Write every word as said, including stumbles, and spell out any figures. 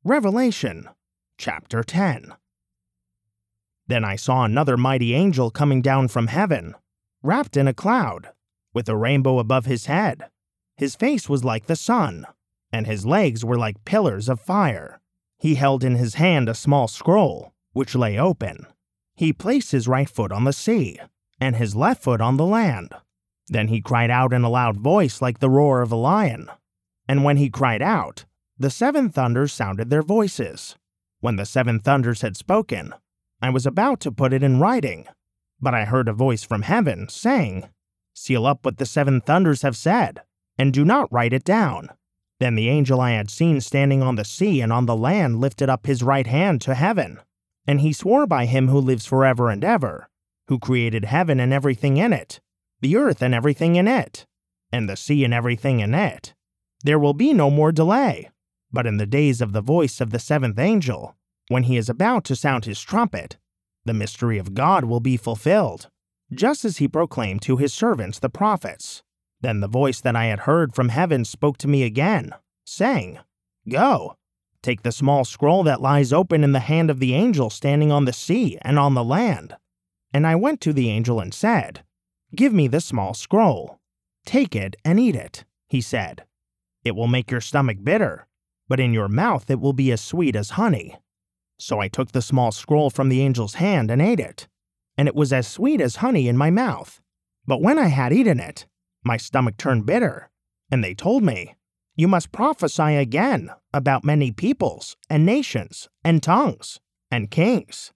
Revelation, chapter ten. Then I saw another mighty angel coming down from heaven, wrapped in a cloud, with a rainbow above his head. His face was like the sun, and his legs were like pillars of fire. He held in his hand a small scroll, which lay open. He placed his right foot on the sea, and his left foot on the land. Then he cried out in a loud voice like the roar of a lion. And when he cried out, the seven thunders sounded their voices. When the seven thunders had spoken, I was about to put it in writing, but I heard a voice from heaven saying, "Seal up what the seven thunders have said, and do not write it down." Then the angel I had seen standing on the sea and on the land lifted up his right hand to heaven, and he swore by him who lives forever and ever, who created heaven and everything in it, the earth and everything in it, and the sea and everything in it. There will be no more delay. But in the days of the voice of the seventh angel, when he is about to sound his trumpet, the mystery of God will be fulfilled, just as he proclaimed to his servants the prophets. Then the voice that I had heard from heaven spoke to me again, saying, "Go, take the small scroll that lies open in the hand of the angel standing on the sea and on the land." And I went to the angel and said, "Give me the small scroll. Take it and eat it," he said. "It will make your stomach bitter, but in your mouth it will be as sweet as honey." So I took the small scroll from the angel's hand and ate it, and it was as sweet as honey in my mouth. But when I had eaten it, my stomach turned bitter, and they told me, "You must prophesy again about many peoples and nations and tongues and kings."